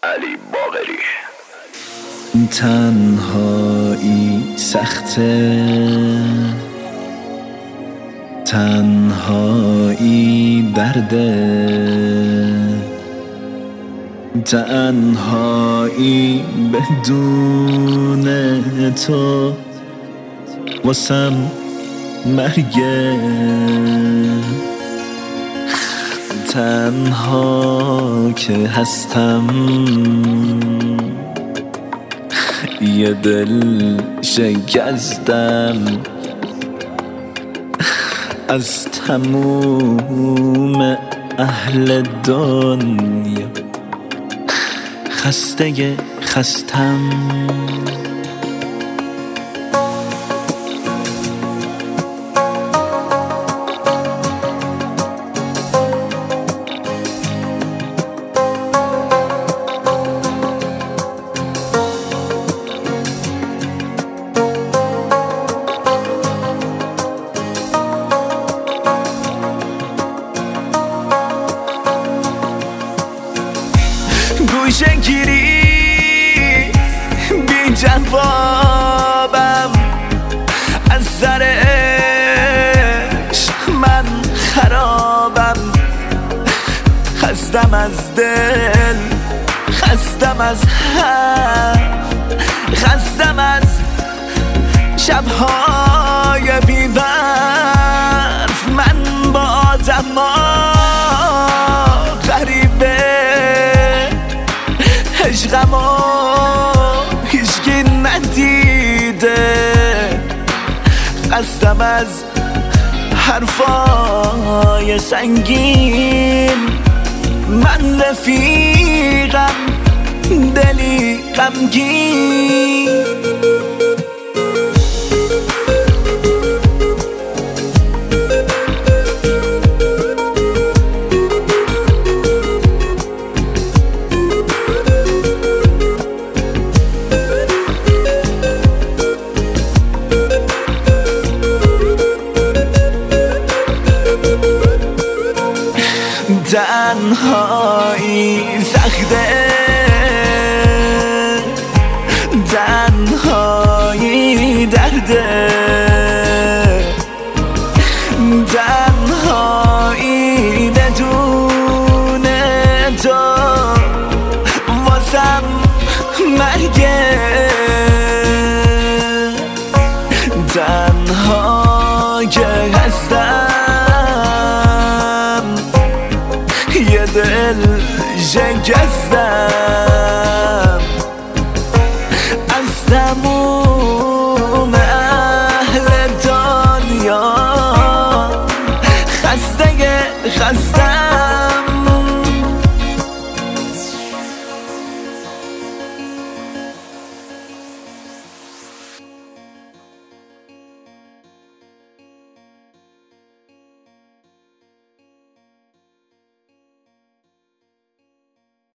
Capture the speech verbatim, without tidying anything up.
علی باقری. تنهایی سخته، تنهایی درده، تنهایی بدون تو واسم مرگه. تنها که هستم یه دل شکستم از تموم اهل دنیا، خسته خستم. گوشه گیری بی جوابم، از سرش من خرابم. خستم از دل، خستم از حرف، خستم از شبهای بی برف. من با آدما غریبه، عشقمو هیچکی ندیده. خستم از حرفای سنگین، من رفیقم دلی غمگین. تنهایی سخته، تنهایی درده، تنهایی بدون تو واسم مرگه. تنها که هستم یه دل شکستم از تموم اهل دنیا، خسته خسته.